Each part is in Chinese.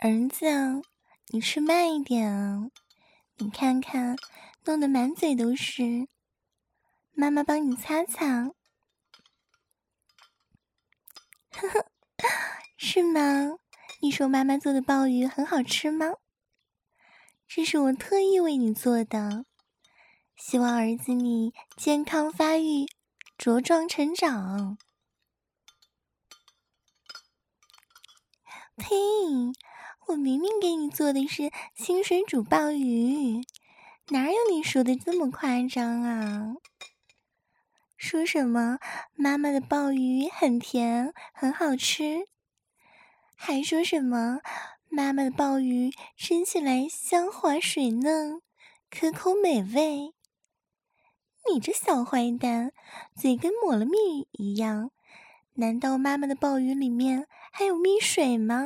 儿子啊，你吃慢一点啊！你看看，弄得满嘴都是。妈妈帮你擦擦。呵呵，是吗？你说妈妈做的鲍鱼很好吃吗？这是我特意为你做的，希望儿子你健康发育，茁壮成长。呸！我明明给你做的是清水煮鲍鱼，哪有你说的这么夸张啊？说什么妈妈的鲍鱼很甜很好吃，还说什么妈妈的鲍鱼吃起来香滑水嫩，可口美味。你这小坏蛋，嘴跟抹了蜜一样，难道妈妈的鲍鱼里面还有蜜水吗？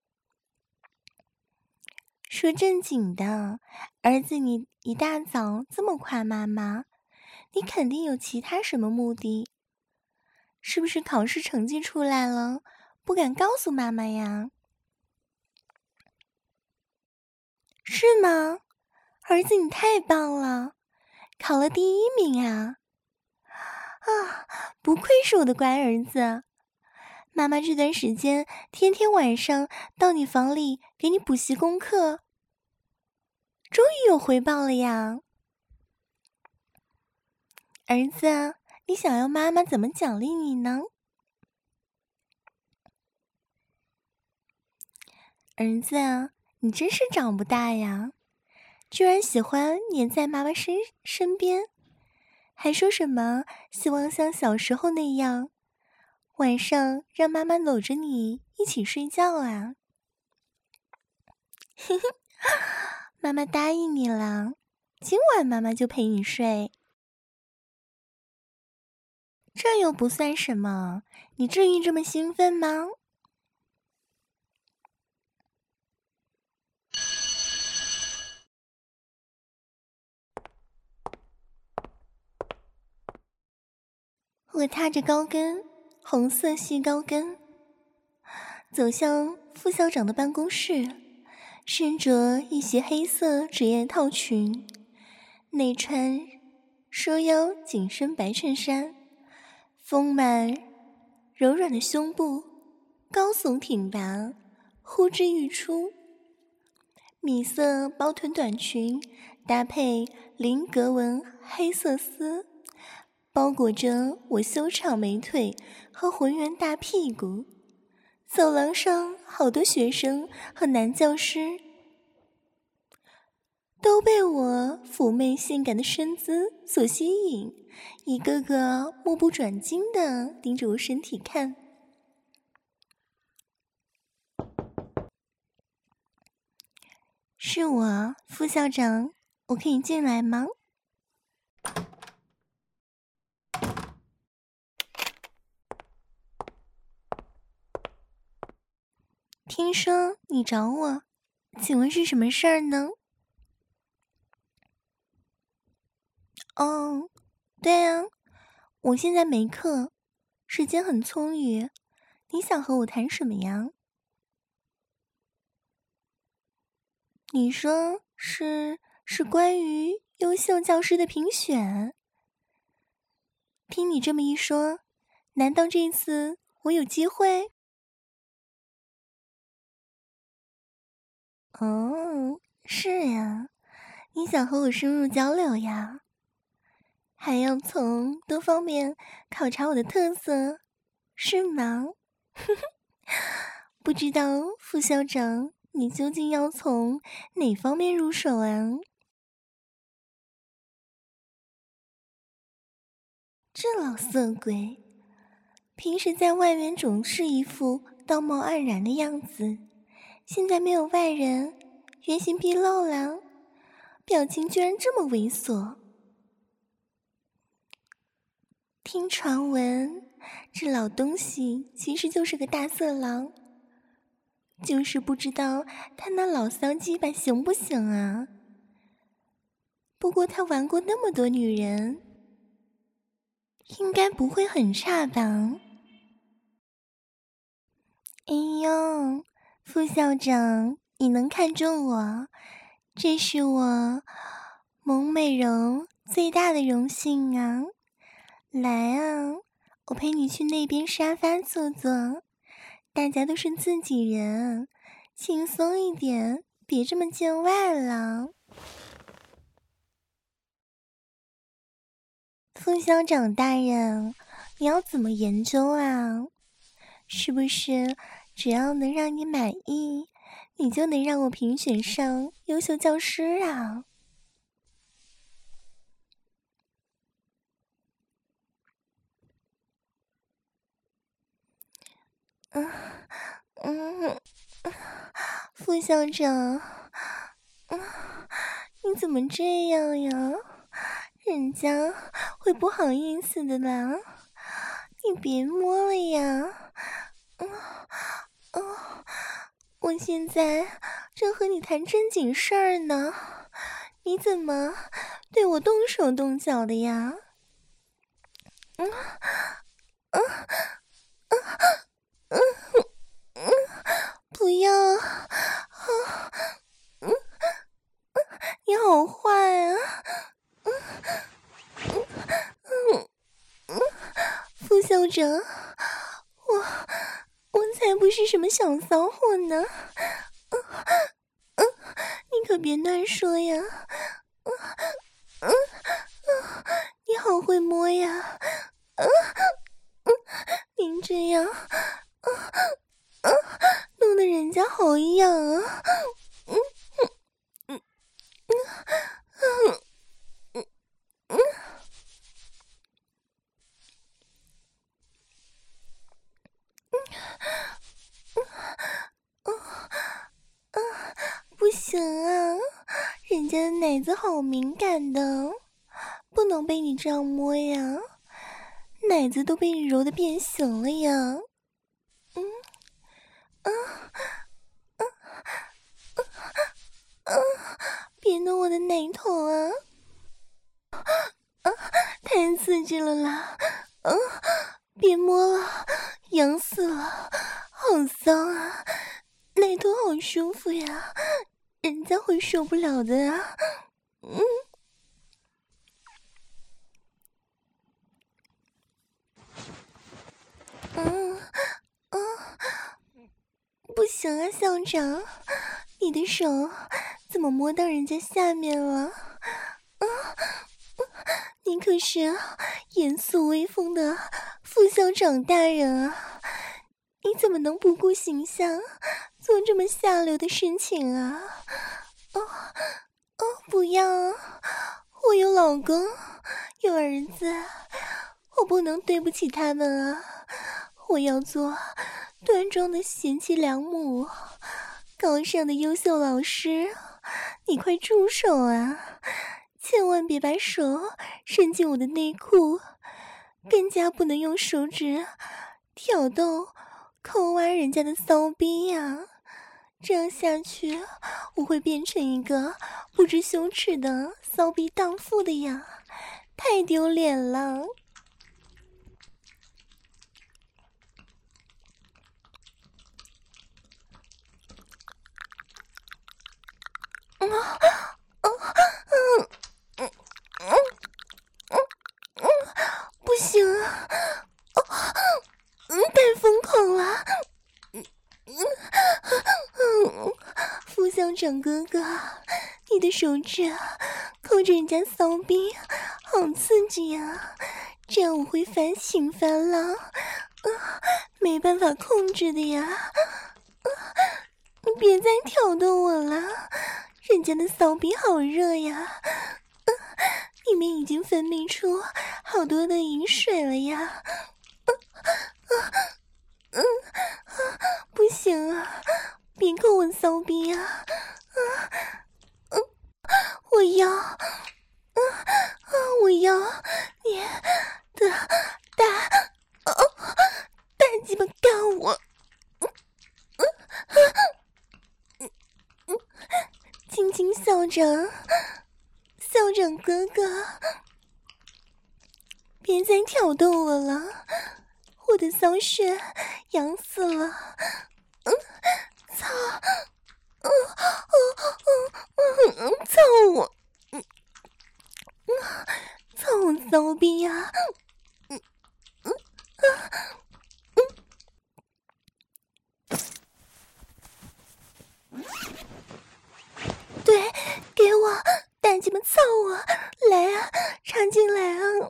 说正经的，儿子你一大早这么夸妈妈，你肯定有其他什么目的。是不是考试成绩出来了，不敢告诉妈妈呀？是吗？儿子你太棒了，考了第1名啊！啊，不愧是我的乖儿子。妈妈这段时间天天晚上到你房里给你补习功课，终于有回报了呀。儿子，你想要妈妈怎么奖励你呢？儿子，你真是长不大呀，居然喜欢黏在妈妈身边，还说什么希望像小时候那样，晚上让妈妈搂着你一起睡觉啊。嘿嘿，妈妈答应你了，今晚妈妈就陪你睡。这又不算什么，你至于这么兴奋吗？我踏着高跟，红色细高跟，走向副校长的办公室，身着一袭黑色职业套裙，内穿收腰紧身白衬衫，丰满柔软的胸部高耸挺拔，呼之欲出。米色包臀短裙搭配菱格纹黑色丝，包裹着我修长美腿和浑圆大屁股。走廊上好多学生和男教师都被我妩媚性感的身姿所吸引，一个个目不转睛地盯着我身体看。是我，副校长，我可以进来吗？听说你找我，请问是什么事儿呢？哦，对啊，我现在没课，时间很充裕，你想和我谈什么呀？你说是关于优秀教师的评选？听你这么一说，难道这次我有机会？哦，是呀，你想和我深入交流呀？还要从多方面考察我的特色，是吗？不知道副校长，你究竟要从哪方面入手啊？这老色鬼，平时在外面总是一副道貌岸然的样子，现在没有外人，原形毕露了，表情居然这么猥琐。听传闻，这老东西其实就是个大色狼，就是不知道他那老骚鸡巴行不行啊？不过他玩过那么多女人，应该不会很差吧？哎呦，副校长， 你能看中我，这是我萌美容最大的荣幸啊！来啊，我陪你去那边沙发坐坐，大家都是自己人，轻松一点，别这么见外了。副校长大人，你要怎么研究啊？是不是只要能让你满意，你就能让我评选上优秀教师啊？嗯嗯，副校长，你怎么这样呀？人家会不好意思的啦，你别摸了呀。我现在正和你谈正经事儿呢，你怎么对我动手动脚的呀？不要！你好坏啊！副校长，我才不是什么小骚货呢！你可别乱说呀！你好会摸呀！您这样，弄得人家好痒啊！不行啊，人家的奶子好敏感的，不能被你这样摸呀，奶子都被你揉得变形了呀。别弄我的奶头啊，太刺激了啦！别摸了，痒死了，好脏啊，奶头好舒服呀，人家会受不了的啊。不行啊，校长，你的手怎么摸到人家下面了？你可是严肃威风的副校长大人啊，你怎么能不顾形象做这么下流的事情啊？不要啊，我有老公有儿子，我不能对不起他们啊，我要做端庄的贤妻良母，高尚的优秀老师，你快住手啊，千万别把手伸进我的内裤，更加不能用手指挑逗抠挖人家的骚逼呀，这样下去我会变成一个不知羞耻的骚逼荡妇的呀，太丢脸了。不行啊，太疯狂了！副校长哥哥，你的手指扣着人家骚逼，好刺激啊！这样我会反省反了，没办法控制的呀！你别再挑逗我了，人家的骚逼好热呀！里面已经分泌出好多的饮水了呀！不行啊，别扣我骚逼啊！我要，我要你的大鸡巴干我！青青校长，校长哥哥，别再挑逗我了，我的骚穴痒死了！操！ 操我！操我骚逼呀！对，给我，大鸡巴操我！来啊，插进来啊！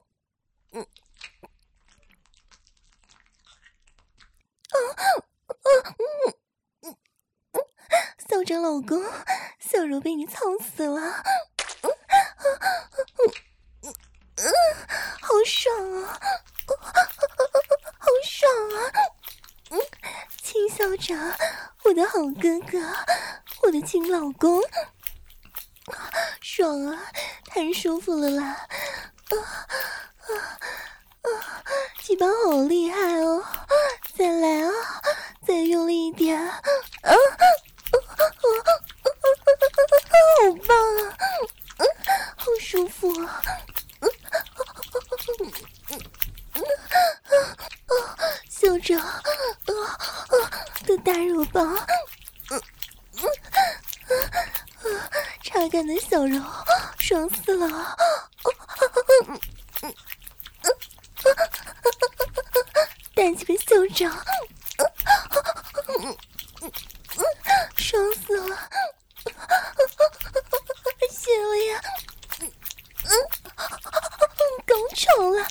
校长老公，小柔被你操死了，好爽啊，好爽啊！亲校长，我的好哥哥，我的亲老公，爽啊，太舒服了啦！鸡巴好厉害哦，再来啊，再用力一点啊！好棒啊，好舒服啊！校长，的大肉棒，插干的小柔，爽死了！大鸡巴校长，爽死了！谢了呀，高潮了！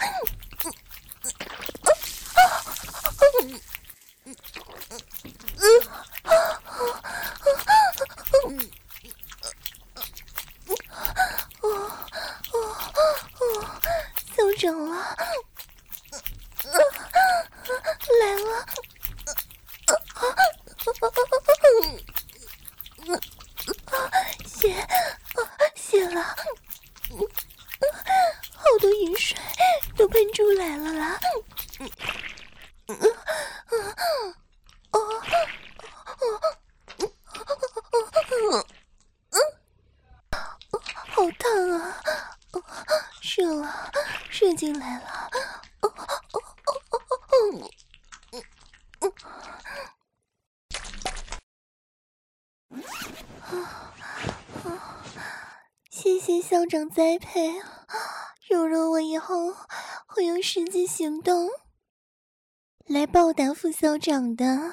校长了，来了！谢了，好多雨水都喷出来了啦！好烫啊！射了，射进来了！谢谢校长栽培，柔柔我以后会用实际行动来报答副校长的。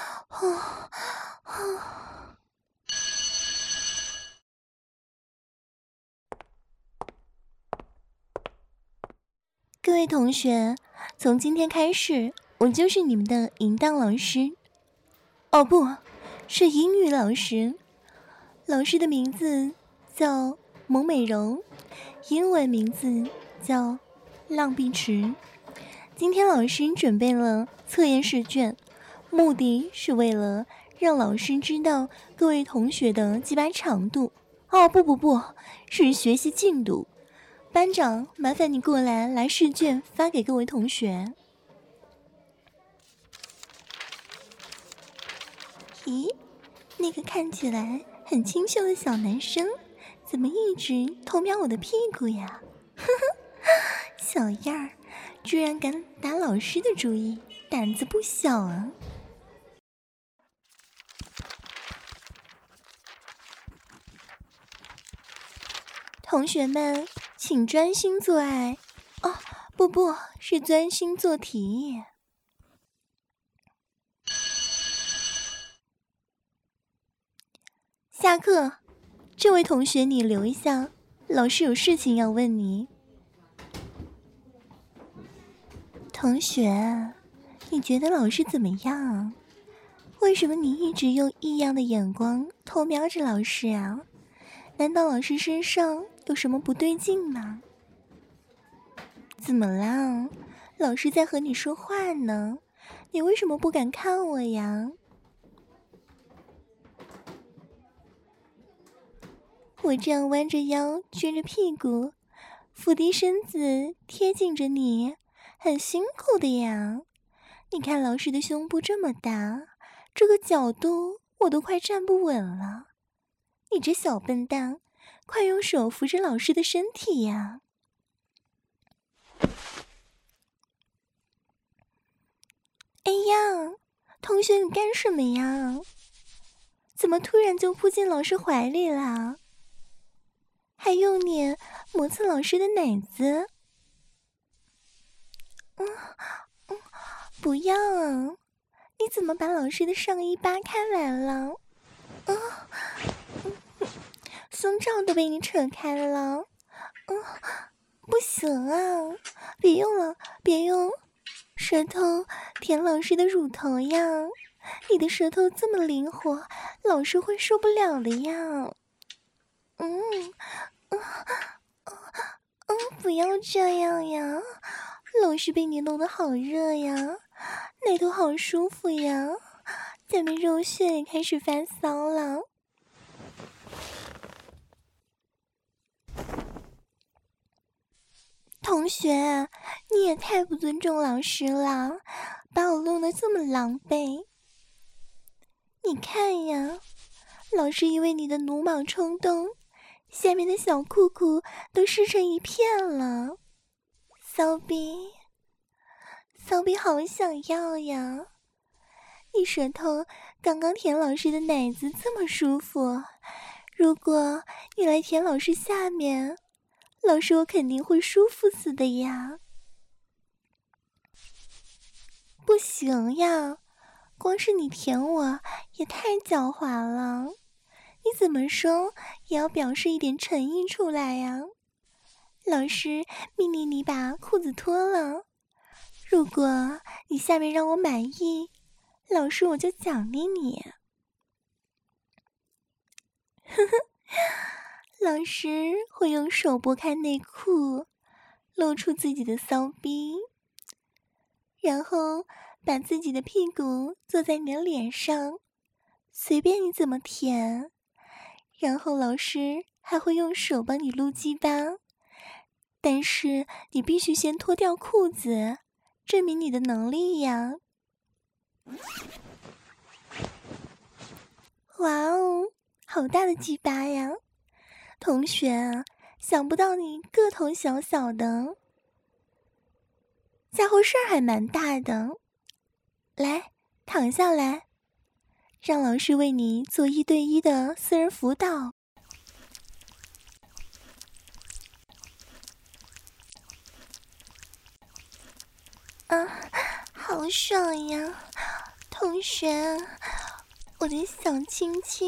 各位同学，从今天开始，我就是你们的淫荡老师。哦不，是英语老师。老师的名字叫蒙美柔，英文名字叫浪碧池。今天老师准备了测验试卷，目的是为了让老师知道各位同学的鸡巴长度。哦不，是学习进度。班长，麻烦你过来，来试卷发给各位同学。咦，那个看起来很清秀的小男生，怎么一直偷瞄我的屁股呀？呵呵，小样儿，居然敢打老师的主意，胆子不小啊！同学们，请专心做爱。哦，不，是专心做题。下课，这位同学你留一下，老师有事情要问你。同学，你觉得老师怎么样？为什么你一直用异样的眼光偷瞄着老师啊？难道老师身上有什么不对劲吗？怎么啦？老师在和你说话呢，你为什么不敢看我呀？我这样弯着腰，撅着屁股，伏低身子，贴近着你，很辛苦的呀。你看老师的胸部这么大，这个角度我都快站不稳了。你这小笨蛋，快用手扶着老师的身体呀！哎呀，同学你干什么呀？ 怎么突然就扑进老师怀里了？还用脸磨蹭老师的奶子？不要啊！你怎么把老师的上衣扒开来了？胸罩都被你扯开了。不行啊！别用了，别用！舌头舔老师的乳头呀！你的舌头这么灵活，老师会受不了的呀！不要这样呀！老师被你弄得好热呀，奶头好舒服呀，下面肉穴也开始发骚了。同学，你也太不尊重老师了，把我弄得这么狼狈。你看呀，老师因为你的鲁莽冲动，下面的小裤裤都湿成一片了。骚逼，骚逼好想要呀！你舌头刚刚舔老师的奶子这么舒服，如果你来舔老师下面，老师我肯定会舒服死的呀。不行呀，光是你舔我也太狡猾了，你怎么说也要表示一点诚意出来呀。老师命令你把裤子脱了，如果你下面让我满意，老师我就奖励你。呵呵，老师会用手拨开内裤，露出自己的骚逼，然后把自己的屁股坐在你的脸上，随便你怎么舔。然后老师还会用手帮你撸鸡巴，但是你必须先脱掉裤子，证明你的能力呀。哇哦，好大的鸡巴呀！同学啊，想不到你个头小小的，家伙事儿还蛮大的。来，躺下来，让老师为你做1对1的私人辅导。好爽呀，同学，我的小青青，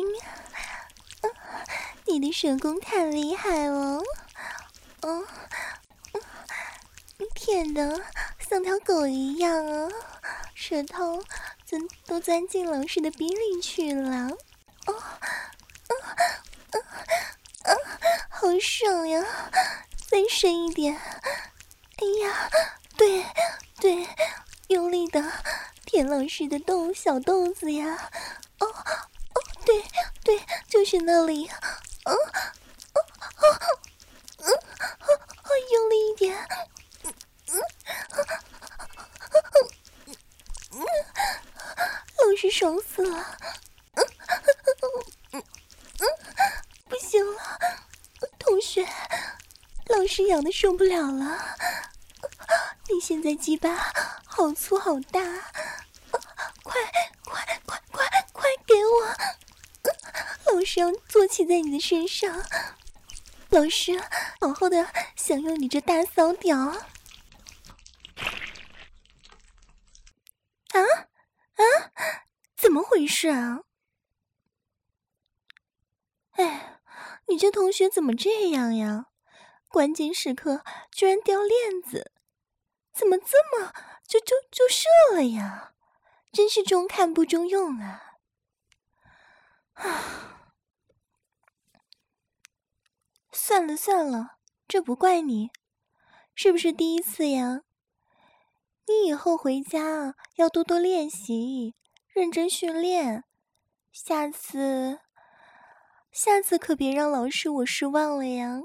你的手工太厉害了，你舔的像条狗一样啊，舌头都钻进老师的逼里去了，好爽呀，再深一点，哎呀，对，用力的舔老师的小豆子呀，对，就是那里，用力一点，老师爽死了，不行了，同学，老师痒的受不了了，你现在鸡巴好粗好大，快给我，老师要坐骑在你的身上，老师好好的享用你这大骚屌。怎么回事啊？哎，你这同学怎么这样呀？关键时刻居然掉链子，怎么这么就射了呀？真是中看不中用啊！算了，这不怪你，是不是第一次呀？你以后回家啊要多多练习，认真训练，下次可别让老师我失望了呀！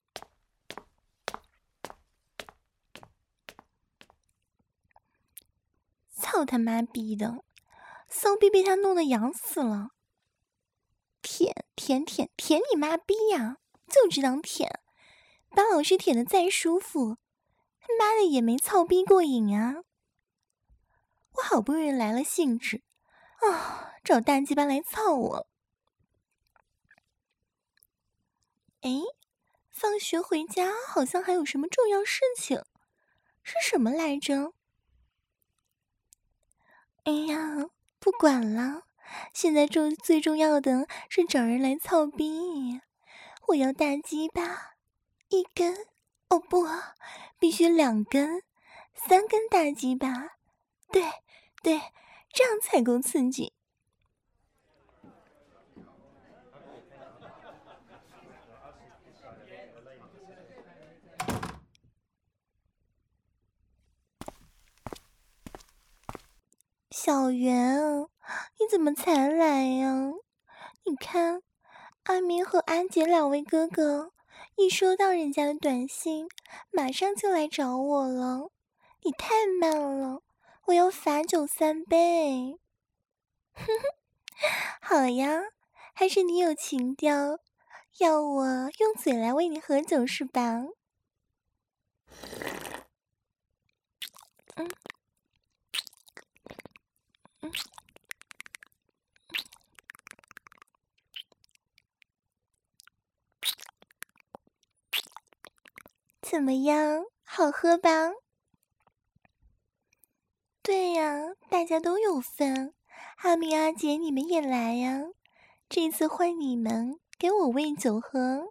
操他妈逼的，骚逼被他弄得痒死了！舔你妈逼呀！就知道舔，把老师舔得再舒服，他妈的也没操逼过瘾啊！我好不容易来了兴致，找大鸡巴来操我， 哎，放学回家好像还有什么重要事情，是什么来着？哎呀，不管了，现在最重要的是找人来操逼。我要大鸡巴，1根，哦不，必须2根、3根大鸡巴。对，对，这样才够刺激。小圆，你怎么才来呀？你看，阿明和阿杰2位哥哥一收到人家的短信，马上就来找我了。你太慢了，我要罚酒3杯。哼哼，好呀，还是你有情调，要我用嘴来喂你喝酒是吧？嗯嗯。怎么样，好喝吧？对呀，大家都有份。阿明阿姐，你们也来呀！这次换你们给我喂酒喝。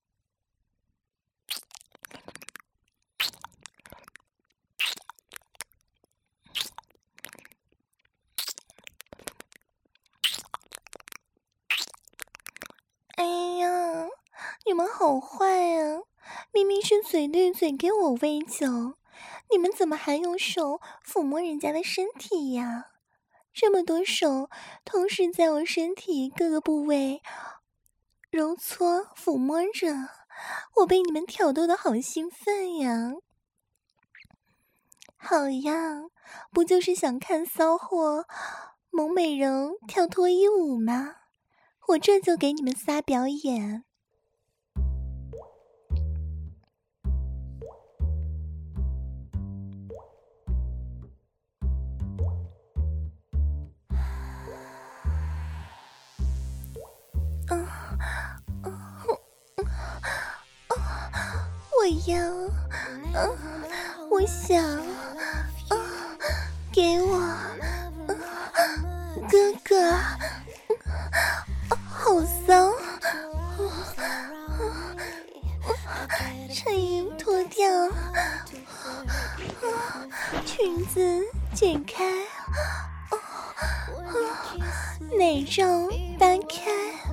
哎呀，你们好坏呀！明明是嘴对嘴给我喂酒，你们怎么还用手抚摸人家的身体呀？这么多手同时在我身体各个部位揉搓抚摸着，我被你们挑逗的好兴奋呀！好呀，不就是想看骚货萌美人跳脱衣舞吗？我这就给你们仨表演。我要，我想，给我，哥哥，好骚，衬衣脱掉，裙子解开，奶罩掰开，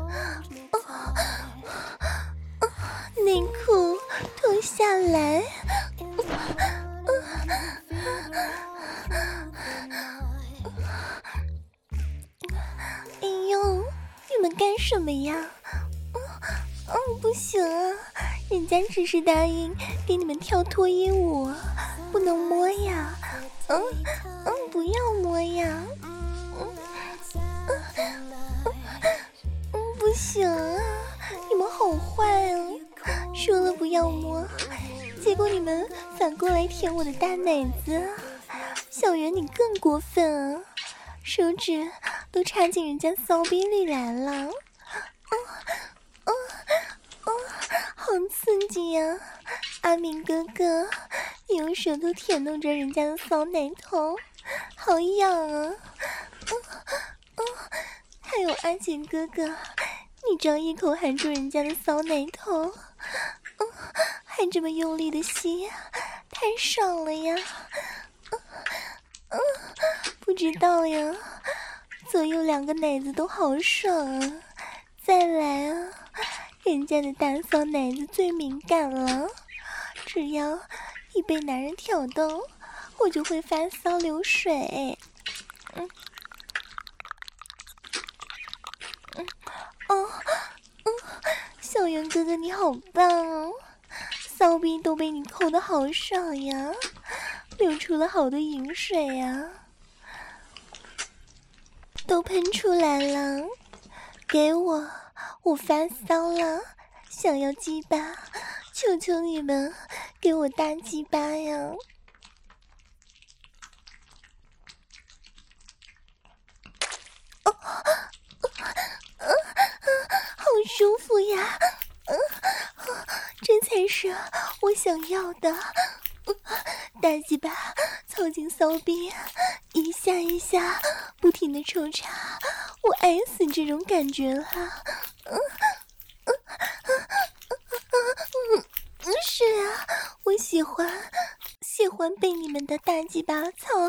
内裤脱下来。哎呦，你们干什么呀？不行啊，人家只是答应给你们跳脱衣舞，不能摸呀。不要摸呀。不行啊，你们好坏啊！说了不要摸，结果你们反过来舔我的大奶子。小圆你更过分啊，手指都插进人家骚逼里来了。好刺激呀！阿明哥哥，你用舌头舔弄着人家的骚奶头，好痒啊！还有阿杰哥哥，你这样一口含住人家的骚奶头，还这么用力的吸，太爽了呀！不知道呀，左右2个奶子都好爽啊！再来啊！人家的大骚奶子最敏感了，只要一被男人挑逗，我就会发骚流水。小圆哥哥你好棒哦，骚逼都被你抠得好爽呀，流出了好多饮水呀，都喷出来了，给我发骚了，想要鸡巴，求求你们给我大鸡巴呀！好舒服呀！ 是我想要的。大鸡巴凑近骚逼，一下一下不停的抽插，我爱死这种感觉了。是啊，我喜欢被你们的大鸡巴操，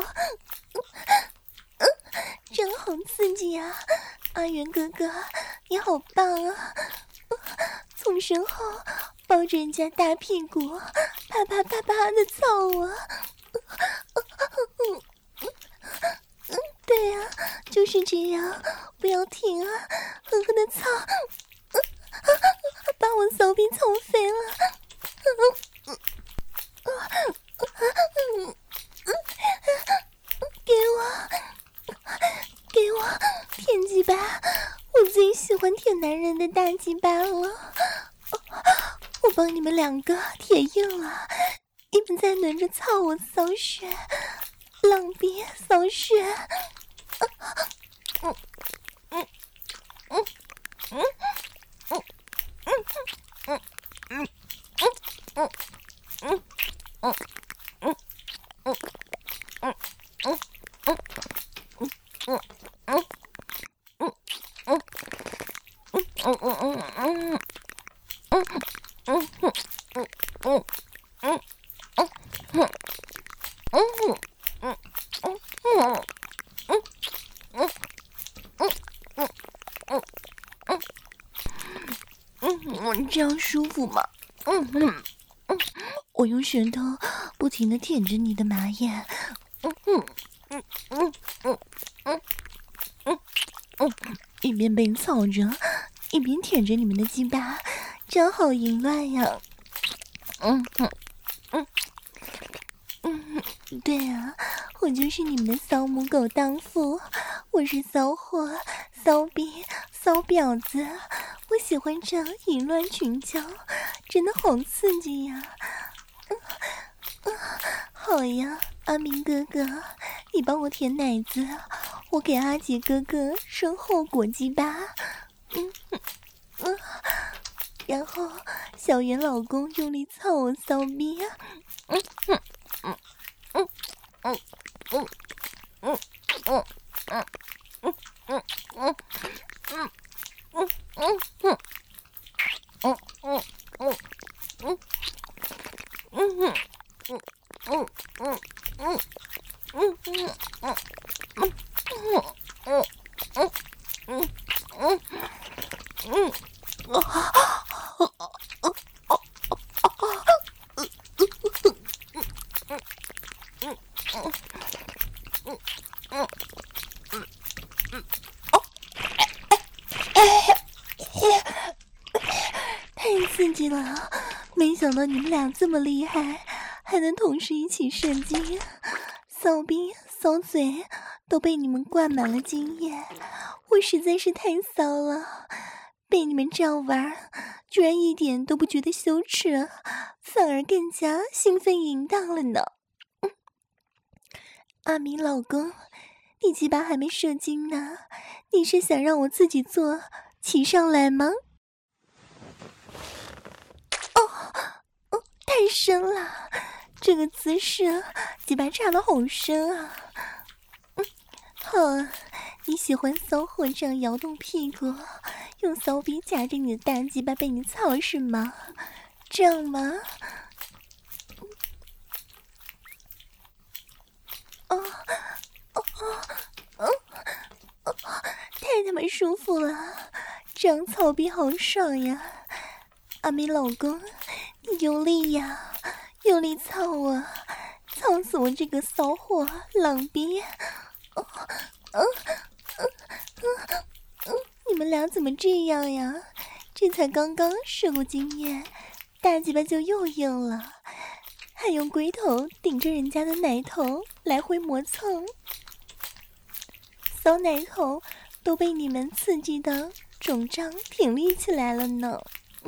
真好刺激啊！阿元哥哥，你好棒啊！从身后抱着人家大屁股，啪啪啪啪的操我。对啊，就是这样，不要停啊，狠狠的操，把我骚逼操飞了。给我舔鸡巴，我最喜欢舔男人的大鸡巴了。我帮你们两个舔硬了，你们再轮着操我骚穴，浪逼骚穴。这样舒服吗？我用舌头不停地舔着你的马眼，一边被操着，一边舔着你们的鸡巴，真好淫乱呀！对啊，我就是你们的骚母狗荡妇，我是骚货、骚逼、骚婊子，我喜欢这样淫乱群交，真的好刺激呀！好呀，阿明哥哥，你帮我舔奶子，我给阿杰哥哥身后裹鸡巴，然后小圆老公用力操我骚逼啊！太刺激了，没想到你们俩这么厉害，还能同时一起射精，骚逼骚嘴都被你们灌满了经验，我实在是太骚了，被你们这样玩居然一点都不觉得羞耻，反而更加兴奋淫荡了呢。阿明老公，你鸡巴还没射精呢，你是想让我自己做骑上来吗？太深了，这个姿势鸡巴插得好深啊！好啊，你喜欢骚货这样摇动屁股，用骚逼夹着你的大鸡巴被你操是吗？这样吗？太他妈舒服了，这样操逼好爽呀！阿明老公，你用力呀，用力操我，操死我这个骚货浪逼！你们俩怎么这样呀？这才刚刚射过经验，大鸡巴就又硬了，还用龟头顶着人家的奶头来回磨蹭，骚奶头都被你们刺激的肿胀挺立起来了呢。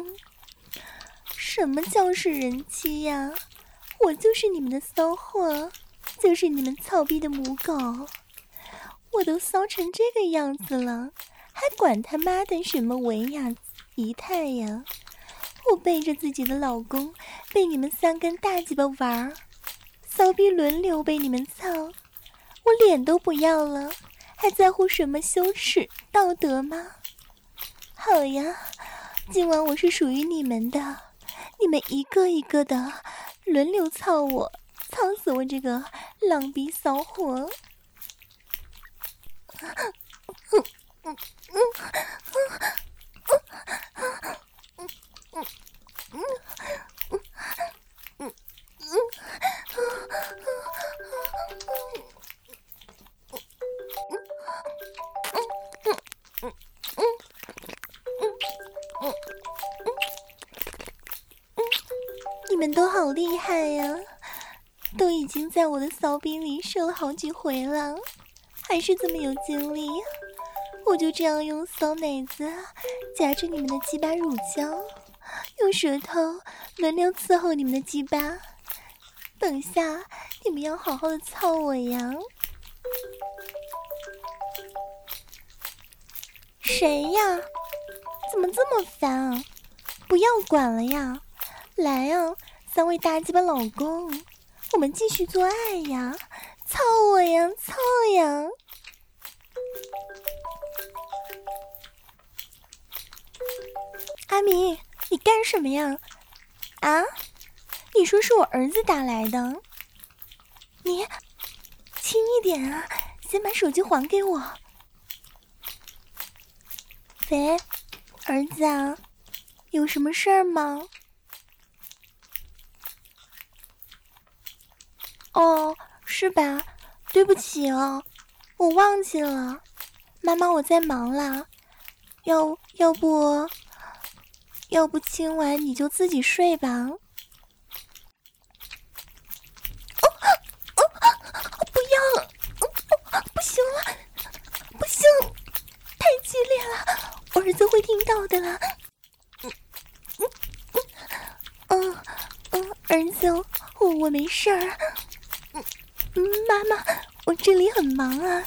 什么叫是人妻呀？我就是你们的骚货，就是你们操逼的母狗，我都骚成这个样子了，还管他妈的什么文雅仪态呀？ 我背着自己的老公被你们3根大鸡巴玩儿，骚逼轮流被你们操，我脸都不要了，还在乎什么羞耻道德吗？好呀，今晚我是属于你们的，你们一个一个的轮流操我，操死我这个浪逼骚货！你们都好厉害呀，都已经在我的骚逼里射了好几回了，还是这么有精力。我就这样用骚奶子夹着你们的鸡巴乳胶，用舌头轮流伺候你们的鸡巴。等下你们要好好的操我呀！谁呀？怎么这么烦啊？不要管了呀！来呀，3位大鸡巴老公，我们继续做爱呀！操我呀，操呀！阿明，你干什么呀？啊？你说是我儿子打来的？你轻一点啊，先把手机还给我。喂，儿子啊，有什么事儿吗？哦，是吧？对不起哦，我忘记了。妈妈，我在忙啦，要不今晚你就自己睡吧。不要，不行了，不行，太激烈了，我儿子会听到的啦。儿子，我没事儿。妈妈，我这里很忙啊。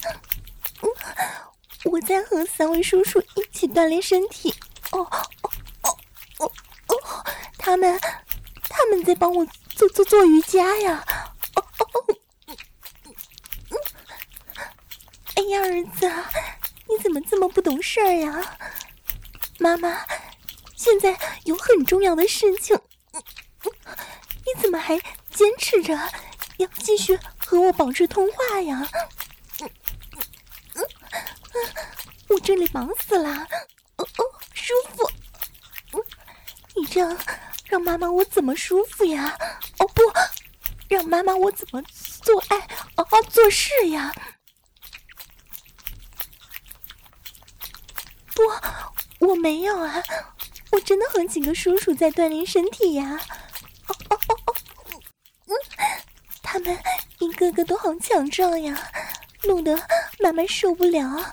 我在和3位叔叔一起锻炼身体。他们在帮我做瑜伽呀。哎呀，儿子，你怎么这么不懂事儿呀？妈妈，现在有很重要的事情，你怎么还坚持着要继续和我保持通话呀？我这里忙死了，舒服。你这样让妈妈我怎么舒服呀？哦不，让妈妈我怎么做爱做事呀？不，我没有啊，我真的和几个叔叔在锻炼身体呀。他们一个个都好强壮呀，弄得妈妈受不了。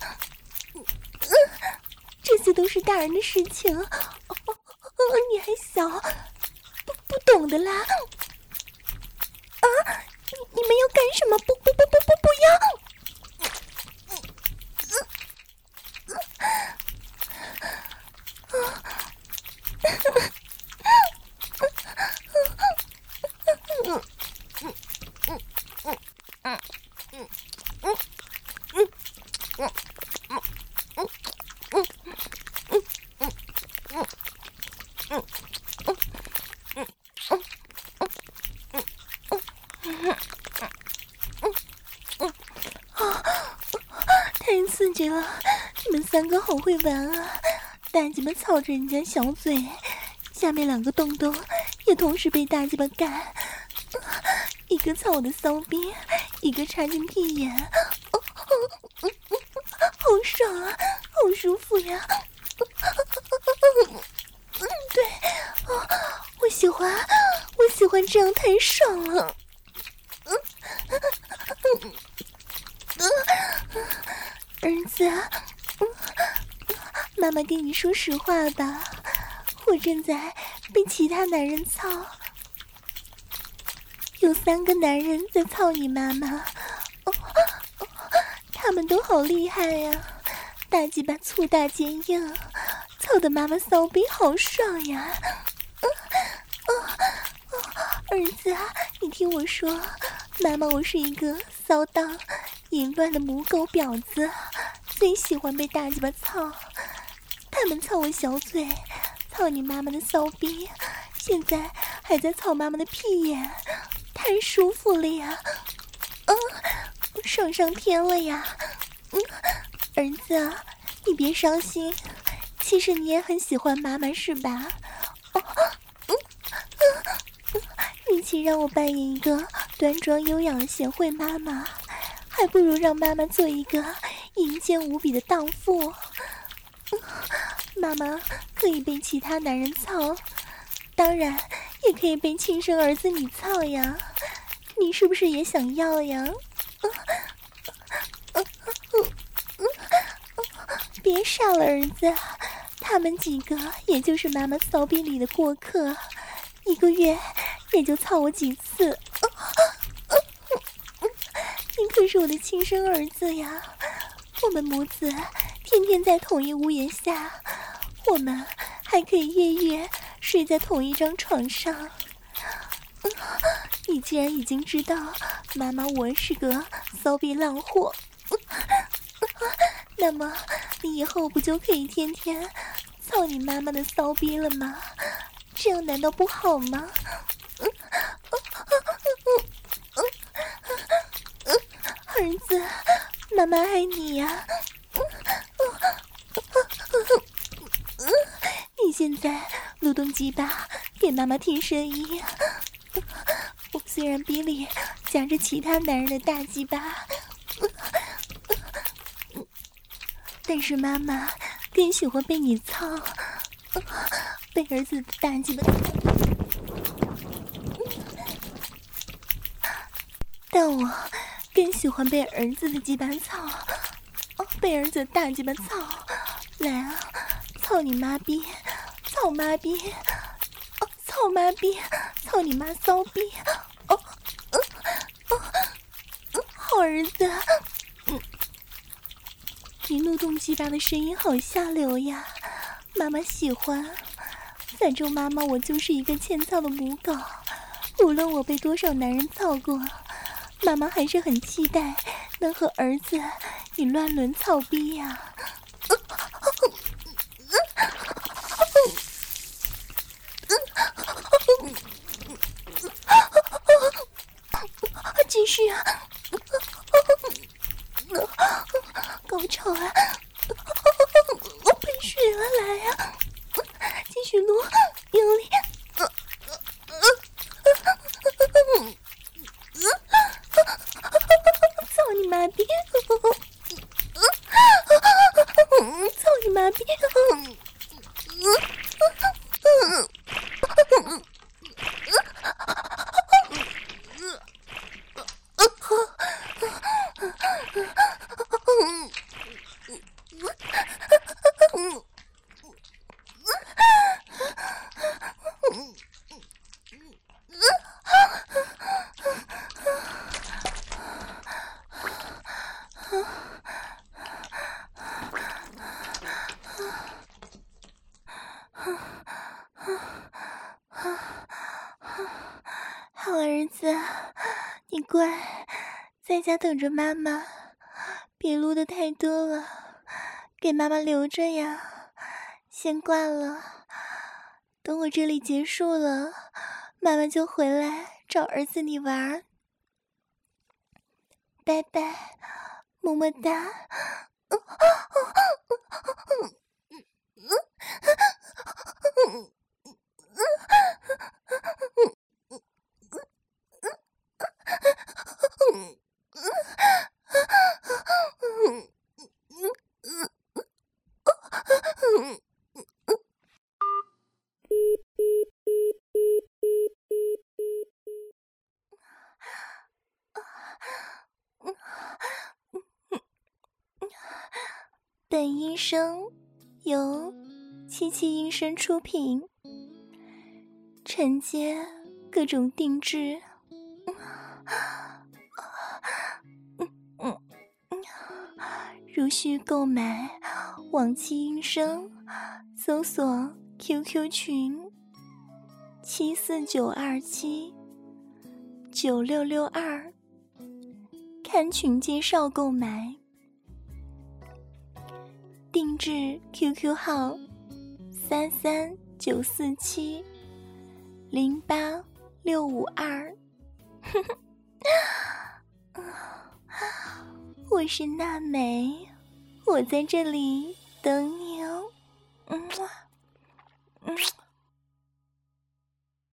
这些都是大人的事情，你还小，不懂的啦。啊，你们要干什么？不要！太刺激了，你们3个好会玩啊！大鸡巴操着人家小嘴，下面2个洞洞也同时被大鸡巴干，一个操我的骚逼，一个插进屁眼，好爽啊，好舒服呀！对，我喜欢这样，太爽了。儿子，妈妈跟你说实话吧，我正在被其他男人操，有3个男人在操你妈妈，他们都好厉害呀，大鸡巴粗大坚硬，操的妈妈骚逼好爽呀！ 儿子啊，你听我说，妈妈我是一个骚荡淫乱的母狗婊子，最喜欢被大鸡巴操。他们操我小嘴，操你妈妈的骚逼，现在还在操妈妈的屁眼，太舒服了呀！爽上天了呀！儿子，你别伤心，其实你也很喜欢妈妈是吧？与其让我扮演一个端庄优雅的贤惠妈妈，还不如让妈妈做一个淫贱无比的荡妇。妈妈可以被其他男人操，当然也可以被亲生儿子你操呀，你是不是也想要呀？别傻了儿子，他们几个也就是妈妈骚逼里的过客，一个月也就操我几次。你可是我的亲生儿子呀，我们母子天天在同一屋檐下，我们还可以夜夜睡在同一张床上。你既然已经知道妈妈我是个骚逼浪货，那么你以后不就可以天天操你妈妈的骚逼了吗？这样难道不好吗？儿子，妈妈爱你呀！你现在蠕动鸡巴给妈妈听声音。我虽然逼里夹着其他男人的大鸡巴，但是妈妈更喜欢被你操，被儿子的大鸡巴。但我更喜欢被儿子的鸡巴操，被儿子的大鸡巴操。来啊，操你妈逼，操妈逼，操妈逼，操你妈骚逼！好儿子，你怒动鸡巴的声音好下流呀，妈妈喜欢。反正妈妈我就是一个欠操的母狗，无论我被多少男人操过，妈妈还是很期待能和儿子你乱伦操逼呀。继续啊，高潮啊，我喷水了，来呀，继续撸，用力，操你妈逼，操你妈逼，好儿子，你乖，在家等着妈妈，别撸的太多了，给妈妈留着呀。先挂了，等我这里结束了，妈妈就回来找儿子你玩。拜拜，么么哒。本音声由七七音声出品，承接各种定制。如需购买往期音声，搜索 QQ 群74927 9662，看群介绍购买。定制 QQ 号33947086652。我是娜美，我在这里等你哦。